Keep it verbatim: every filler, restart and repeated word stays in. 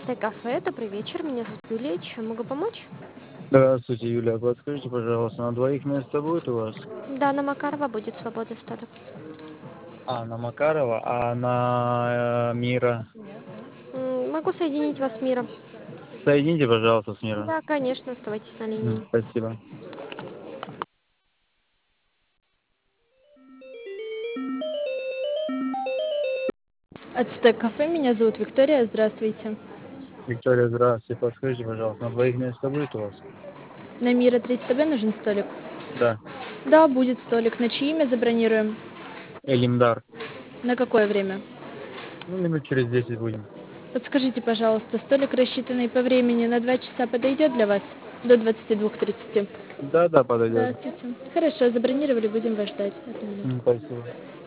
Ацтек-кафе, добрый вечер, меня зовут Юлия, чем могу помочь? Здравствуйте, Юля. Подскажите, пожалуйста, на двоих место будет у вас? Да, на Макарова будет свободный столик. А, на Макарова, а на э, Мира? М, Могу соединить вас с миром. Соедините, пожалуйста, с Мира. Да, конечно, оставайтесь на М, линии. Спасибо. Ацтек-кафе, меня зовут Виктория, здравствуйте. Виктория, здравствуйте. Подскажите, пожалуйста, на двоих место будет у вас? На Мира тридцать Б нужен столик? Да. Да, будет столик. На чье имя забронируем? Элимдар. На какое время? Ну, минут через десять будем. Подскажите, пожалуйста, столик, рассчитанный по времени на два часа, подойдет для вас? До двадцати двух тридцати. Да, да, подойдет. Здравствуйте. Хорошо, забронировали, будем вас ждать. Одну минутку. М, Спасибо.